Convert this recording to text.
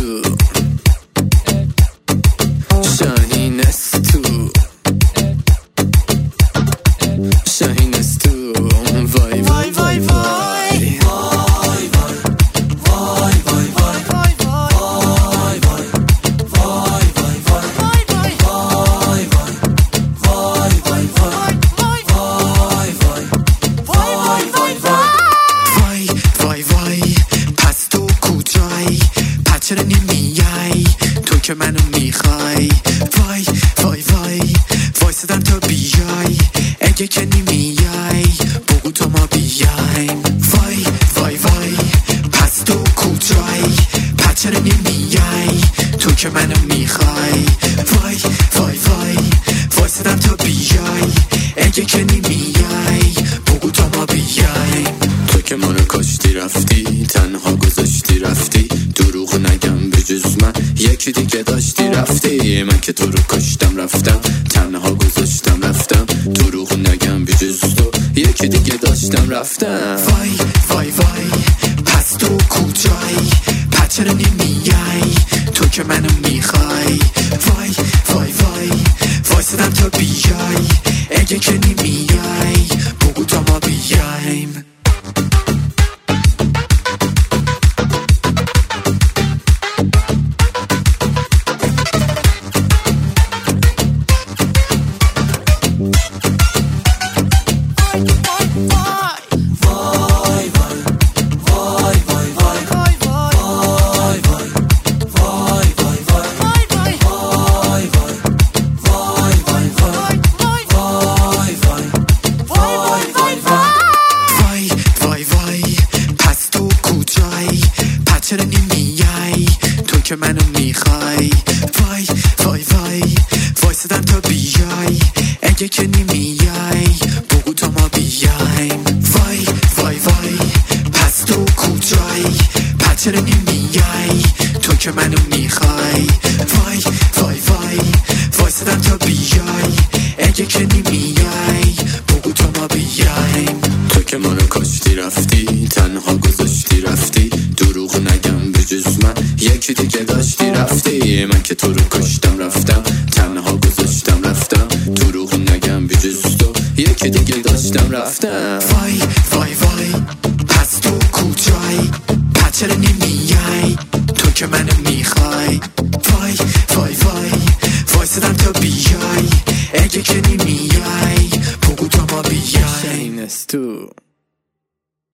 تو شاهین استو شاهین استو وای وای وای وای چرا نمیای تو که منو میخوای وای وای وای وایسادم تا بیای اگه که نمیای بگو تا ما بیایم وای وای وای پس تو کجایی پس چرا نمیای تو که منو میخوای وای وای وای وایسادم تا بیای اگه که نمیای بگو تا ما بیایم تو که منو کاشتی رفتی تنها گذاشتی رفتی دروغ نگم به جز من یکی دیگه داشتی رفتی من که تو رو کاشتم رفتم تنها گذاشتم رفتم دروغ نگم به جز تو یکی دیگه داشتم رفتم وای وای وای پس تو کجایی پس چرا نمیای تو که منو میخوای وای وای وای وایسادم تا بیای اگه که نمیای بگو تا ما بیایم چرا نمیای تو که منو میخوای وای وای وای وایسادم تا بیای اگه که نمیای بگو تا ما بیایم وای وای وای پس تو کجایی پس چرا نمیای تو که منو میخوای وای وای وای وایسادم تا بیای اگه که نمیای بگو تا ما بیایم تو که منو کاشتی رفتی تنها گذاشتی رفتی دروغ نگم به جز من یکی دیگه داشتی رفتی من که تو رو کاشتم رفتم تنها گذاشتم رفتم دروغ نگم به جز تو یکی دیگه داشتم رفتم وای